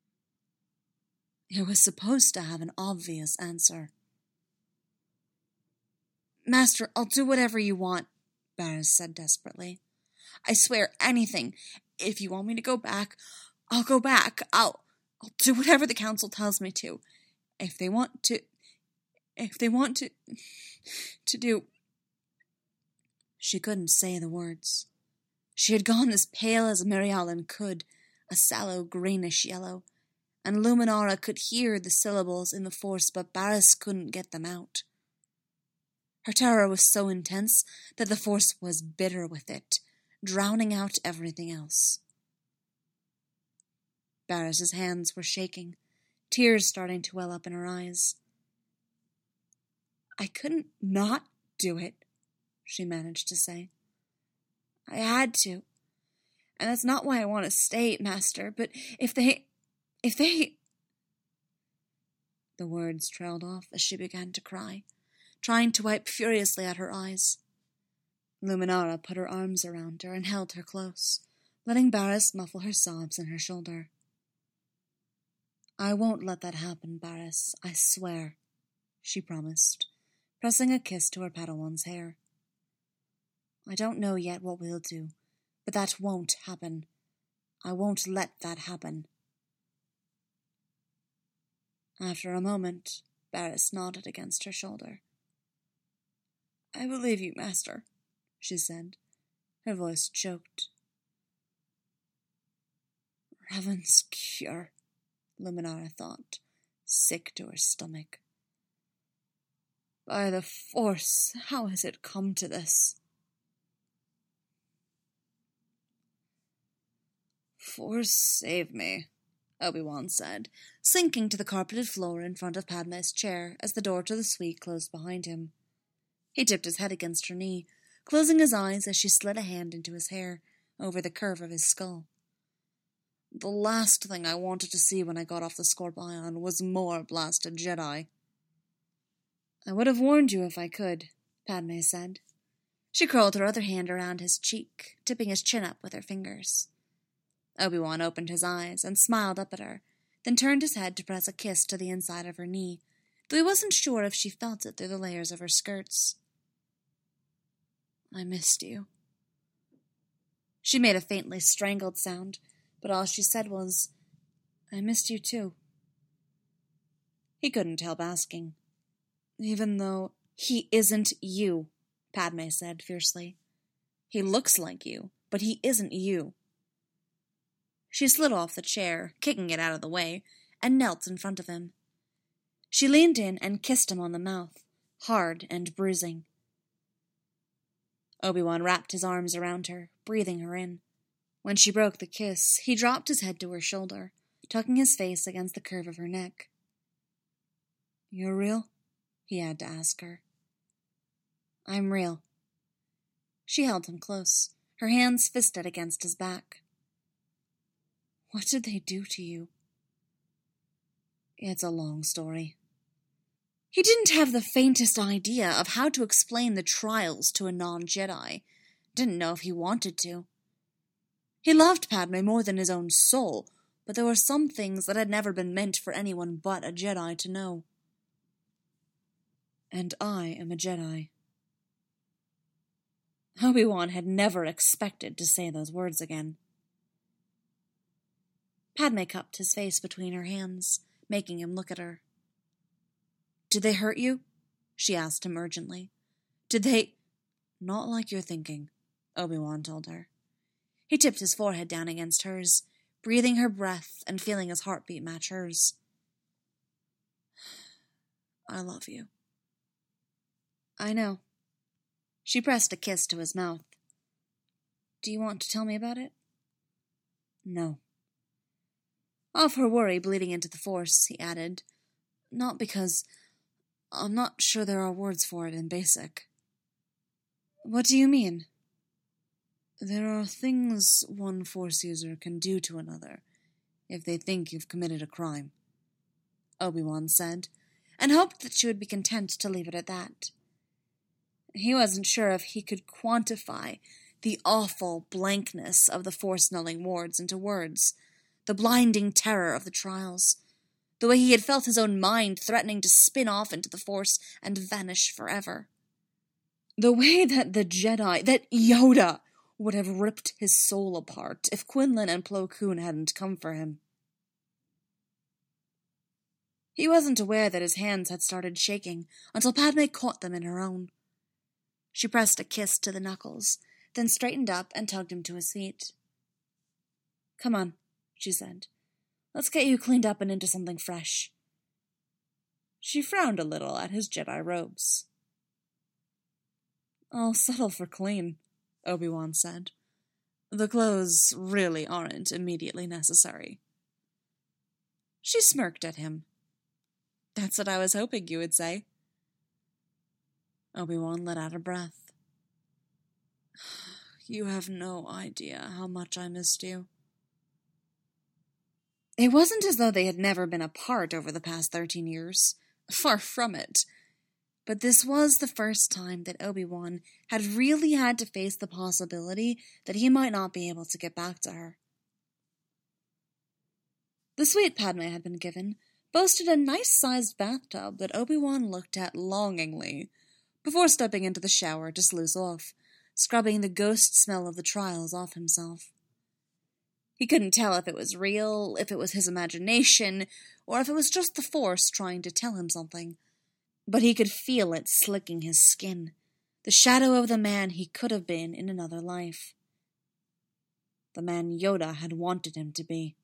It was supposed to have an obvious answer. "Master, I'll do whatever you want," Barris said desperately. "I swear anything. If you want me to go back, I'll go back. I'll do whatever the council tells me to. If they want to do..." She couldn't say the words. She had gone as pale as Mary Ellen could, a sallow greenish yellow, and Luminara could hear the syllables in the Force, but Barris couldn't get them out. Her terror was so intense that the Force was bitter with it, drowning out everything else. Barris's hands were shaking, tears starting to well up in her eyes. "I couldn't not do it," she managed to say. "I had to. And that's not why I want to stay, Master, but if they... The words trailed off as she began to cry, trying to wipe furiously at her eyes. Luminara put her arms around her and held her close, letting Barris muffle her sobs in her shoulder. "I won't let that happen, Barris, I swear," she promised, pressing a kiss to her Padawan's hair. "I don't know yet what we'll do, but that won't happen. I won't let that happen." After a moment, Barriss nodded against her shoulder. "I believe you, Master," she said, her voice choked. "Revan's cure," Luminara thought, sick to her stomach. "By the Force, how has it come to this?" "Force save me," Obi-Wan said, sinking to the carpeted floor in front of Padme's chair as the door to the suite closed behind him. He tipped his head against her knee, closing his eyes as she slid a hand into his hair, over the curve of his skull. "The last thing I wanted to see when I got off the Scorpion was more blasted Jedi." "I would have warned you if I could," Padme said. She curled her other hand around his cheek, tipping his chin up with her fingers. Obi-Wan opened his eyes and smiled up at her, then turned his head to press a kiss to the inside of her knee, though he wasn't sure if she felt it through the layers of her skirts. "I missed you." She made a faintly strangled sound, but all she said was, "I missed you too." He couldn't help asking. "Even though he isn't you," Padme said fiercely. "He looks like you, but he isn't you." She slid off the chair, kicking it out of the way, and knelt in front of him. She leaned in and kissed him on the mouth, hard and bruising. Obi-Wan wrapped his arms around her, breathing her in. When she broke the kiss, he dropped his head to her shoulder, tucking his face against the curve of her neck. "You're real?" he had to ask her. "I'm real." She held him close, her hands fisted against his back. "What did they do to you?" "It's a long story." He didn't have the faintest idea of how to explain the trials to a non-Jedi. Didn't know if he wanted to. He loved Padme more than his own soul, but there were some things that had never been meant for anyone but a Jedi to know. "And I am a Jedi." Obi-Wan had never expected to say those words again. Padme cupped his face between her hands, making him look at her. "Did they hurt you?" she asked him urgently. "Did they—" "Not like you're thinking," Obi-Wan told her. He tipped his forehead down against hers, breathing her breath and feeling his heartbeat match hers. "I love you." "I know." She pressed a kiss to his mouth. "Do you want to tell me about it?" "No." Of her worry bleeding into the Force, he added, "Not because I'm not sure there are words for it in Basic." "What do you mean?" "There are things one Force user can do to another if they think you've committed a crime," Obi-Wan said, and hoped that she would be content to leave it at that. He wasn't sure if he could quantify the awful blankness of the Force-nulling wards into words, the blinding terror of the trials, the way he had felt his own mind threatening to spin off into the Force and vanish forever. The way that the Jedi, that Yoda, would have ripped his soul apart if Quinlan and Plo Koon hadn't come for him. He wasn't aware that his hands had started shaking until Padme caught them in her own. She pressed a kiss to the knuckles, then straightened up and tugged him to his feet. "Come on," she said. "Let's get you cleaned up and into something fresh." She frowned a little at his Jedi robes. "I'll settle for clean," Obi-Wan said. "The clothes really aren't immediately necessary." She smirked at him. "That's what I was hoping you would say." Obi-Wan let out a breath. "You have no idea how much I missed you." It wasn't as though they had never been apart over the past 13 years. Far from it. But this was the first time that Obi-Wan had really had to face the possibility that he might not be able to get back to her. The suite Padme had been given boasted a nice-sized bathtub that Obi-Wan looked at longingly, before stepping into the shower to sluice off, scrubbing the ghost smell of the trials off himself. He couldn't tell if it was real, if it was his imagination, or if it was just the Force trying to tell him something. But he could feel it slicking his skin, the shadow of the man he could have been in another life. The man Yoda had wanted him to be.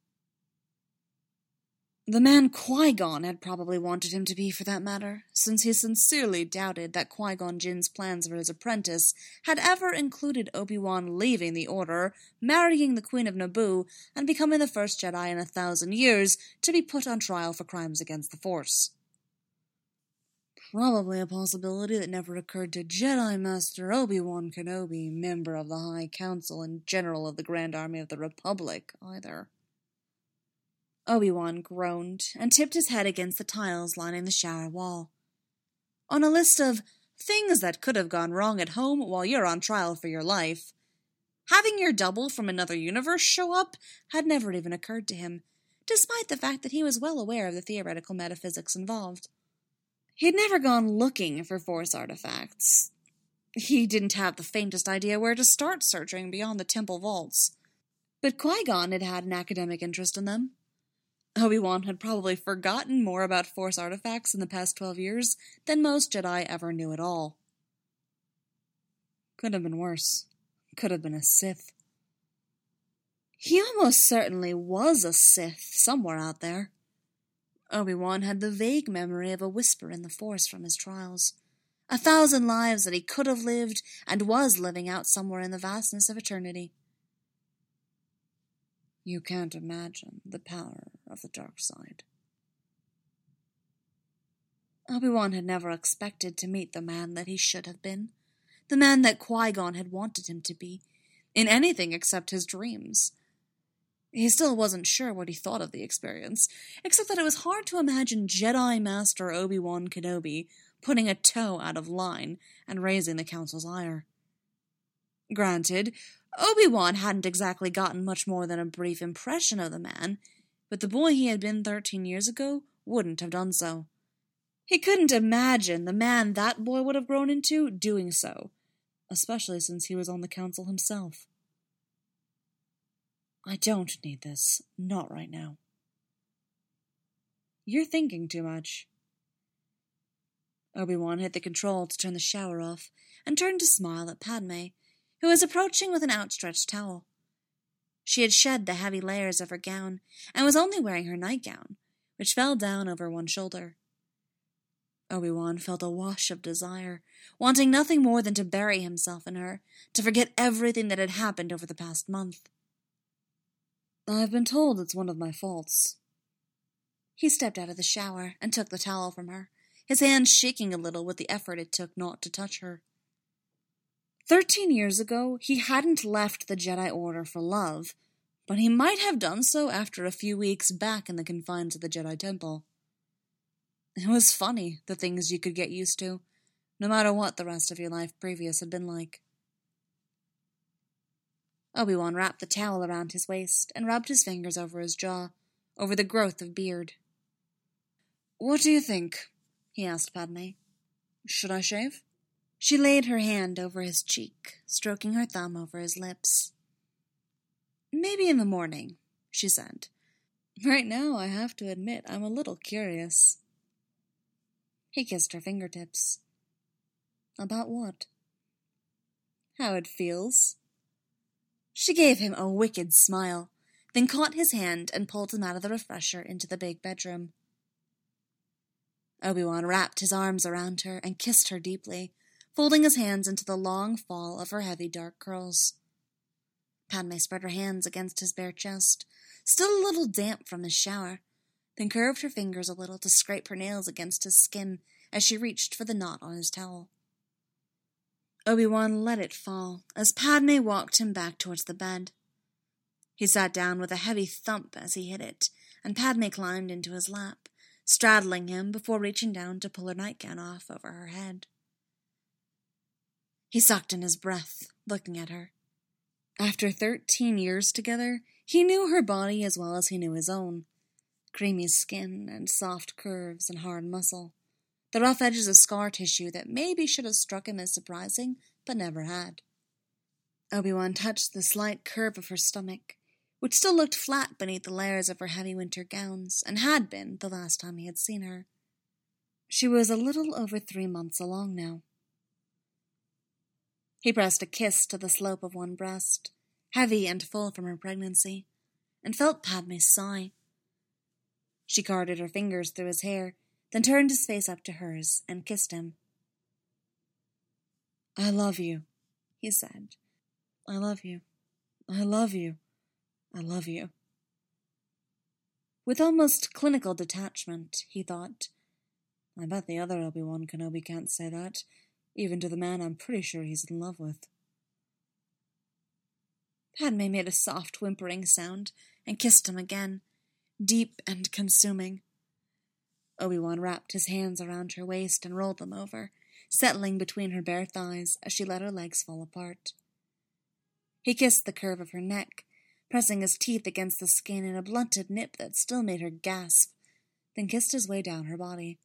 The man Qui-Gon had probably wanted him to be, for that matter, since he sincerely doubted that Qui-Gon Jinn's plans for his apprentice had ever included Obi-Wan leaving the Order, marrying the Queen of Naboo, and becoming the first Jedi in 1,000 years to be put on trial for crimes against the Force. Probably a possibility that never occurred to Jedi Master Obi-Wan Kenobi, member of the High Council and General of the Grand Army of the Republic, either. Obi-Wan groaned and tipped his head against the tiles lining the shower wall. On a list of things that could have gone wrong at home while you're on trial for your life, having your double from another universe show up had never even occurred to him, despite the fact that he was well aware of the theoretical metaphysics involved. He had never gone looking for Force artifacts. He didn't have the faintest idea where to start searching beyond the temple vaults. But Qui-Gon had had an academic interest in them. Obi-Wan had probably forgotten more about Force artifacts in the past 12 years than most Jedi ever knew at all. Could have been worse. Could have been a Sith. He almost certainly was a Sith somewhere out there. Obi-Wan had the vague memory of a whisper in the Force from his trials. 1,000 lives that he could have lived and was living out somewhere in the vastness of eternity. You can't imagine the power of the dark side. Obi-Wan had never expected to meet the man that he should have been, the man that Qui-Gon had wanted him to be, in anything except his dreams. He still wasn't sure what he thought of the experience, except that it was hard to imagine Jedi Master Obi-Wan Kenobi putting a toe out of line and raising the Council's ire. Granted, Obi-Wan hadn't exactly gotten much more than a brief impression of the man, but the boy he had been 13 years ago wouldn't have done so. He couldn't imagine the man that boy would have grown into doing so, especially since he was on the Council himself. I don't need this, not right now. You're thinking too much. Obi-Wan hit the control to turn the shower off and turned to smile at Padme, who was approaching with an outstretched towel. She had shed the heavy layers of her gown and was only wearing her nightgown, which fell down over one shoulder. Obi-Wan felt a wash of desire, wanting nothing more than to bury himself in her, to forget everything that had happened over the past month. I've been told it's one of my faults. He stepped out of the shower and took the towel from her, his hands shaking a little with the effort it took not to touch her. 13 years ago, he hadn't left the Jedi Order for love, but he might have done so after a few weeks back in the confines of the Jedi Temple. It was funny, the things you could get used to, no matter what the rest of your life previous had been like. Obi-Wan wrapped the towel around his waist and rubbed his fingers over his jaw, over the growth of beard. What do you think? He asked Padme. Should I shave? She laid her hand over his cheek, stroking her thumb over his lips. Maybe in the morning, she said. Right now, I have to admit, I'm a little curious. He kissed her fingertips. About what? How it feels. She gave him a wicked smile, then caught his hand and pulled him out of the refresher into the big bedroom. Obi-Wan wrapped his arms around her and kissed her deeply, folding his hands into the long fall of her heavy dark curls. Padme spread her hands against his bare chest, still a little damp from his shower, then curved her fingers a little to scrape her nails against his skin as she reached for the knot on his towel. Obi-Wan let it fall as Padme walked him back towards the bed. He sat down with a heavy thump as he hit it, and Padme climbed into his lap, straddling him before reaching down to pull her nightgown off over her head. He sucked in his breath, looking at her. After 13 years together, he knew her body as well as he knew his own. Creamy skin and soft curves and hard muscle. The rough edges of scar tissue that maybe should have struck him as surprising, but never had. Obi-Wan touched the slight curve of her stomach, which still looked flat beneath the layers of her heavy winter gowns, and had been the last time he had seen her. She was a little over 3 months along now. He pressed a kiss to the slope of one breast, heavy and full from her pregnancy, and felt Padme's sigh. She carded her fingers through his hair, then turned his face up to hers and kissed him. "I love you," he said. "I love you. I love you. I love you." With almost clinical detachment, he thought, "I bet the other Obi-Wan Kenobi can't say that, even to the man I'm pretty sure he's in love with." Padme made a soft whimpering sound and kissed him again, deep and consuming. Obi-Wan wrapped his hands around her waist and rolled them over, settling between her bare thighs as she let her legs fall apart. He kissed the curve of her neck, pressing his teeth against the skin in a blunted nip that still made her gasp, then kissed his way down her body.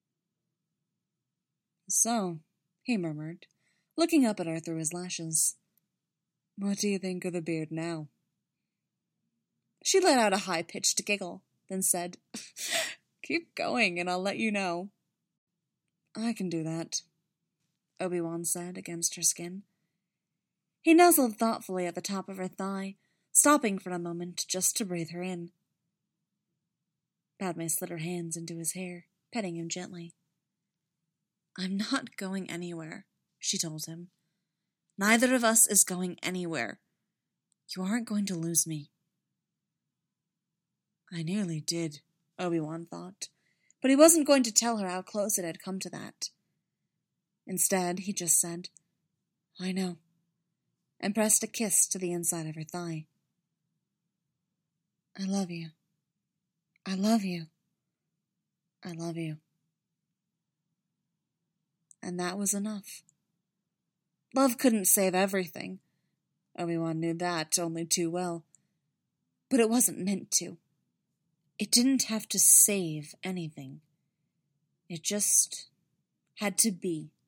"So," he murmured, looking up at her through his lashes, "what do you think of the beard now?" She let out a high-pitched giggle, then said, "Keep going and I'll let you know." "I can do that," Obi-Wan said against her skin. He nuzzled thoughtfully at the top of her thigh, stopping for a moment just to breathe her in. Padme slid her hands into his hair, petting him gently. "I'm not going anywhere," she told him. "Neither of us is going anywhere. You aren't going to lose me." I nearly did, Obi-Wan thought, but he wasn't going to tell her how close it had come to that. Instead, he just said, "I know," and pressed a kiss to the inside of her thigh. "I love you. I love you. I love you." And that was enough. Love couldn't save everything. Obi-Wan knew that only too well. But it wasn't meant to. It didn't have to save anything. It just had to be.